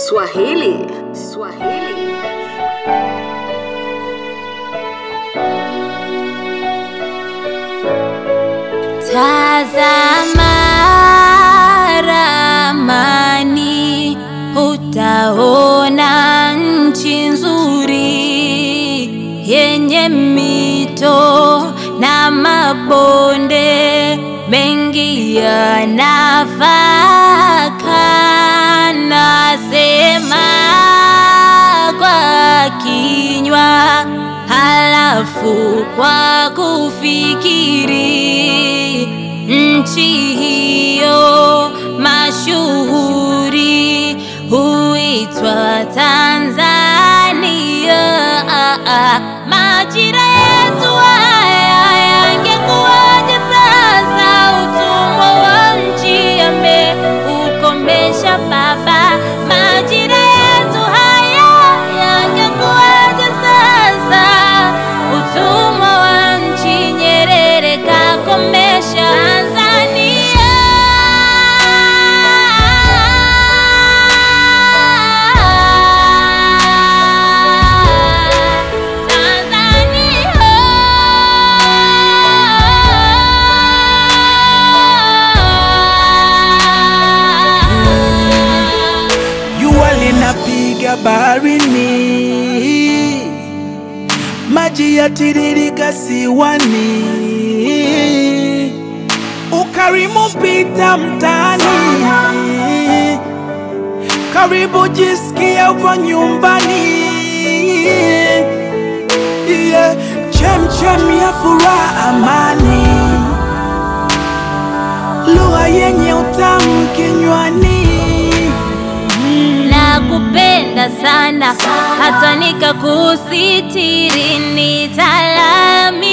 Swahili. Tazama ramani, utaona nchi nzuri yenye mito na mabonde mengi ya nafaka. Nasema kwa kinywa, halafu kwa kufikiri. Nchi hiyo mashuhuri huitwa Tanzania. Majira yetu haya yangekuwaje sasa? Utumwa wa nchi ameukomesha baba. Majira yetu haya yangekuwaje sasa? Utumwa wa nchi Nyerere kakomesha. Napiga baharini, maji yatiririka ziwani, ukarimu pita mtaani, karibu jisikia uko nyumbani. Chemchem ya furaha, amani, lugha yenye utamu kinywani. Nakupenda sana hata nikakusitiri, nitalami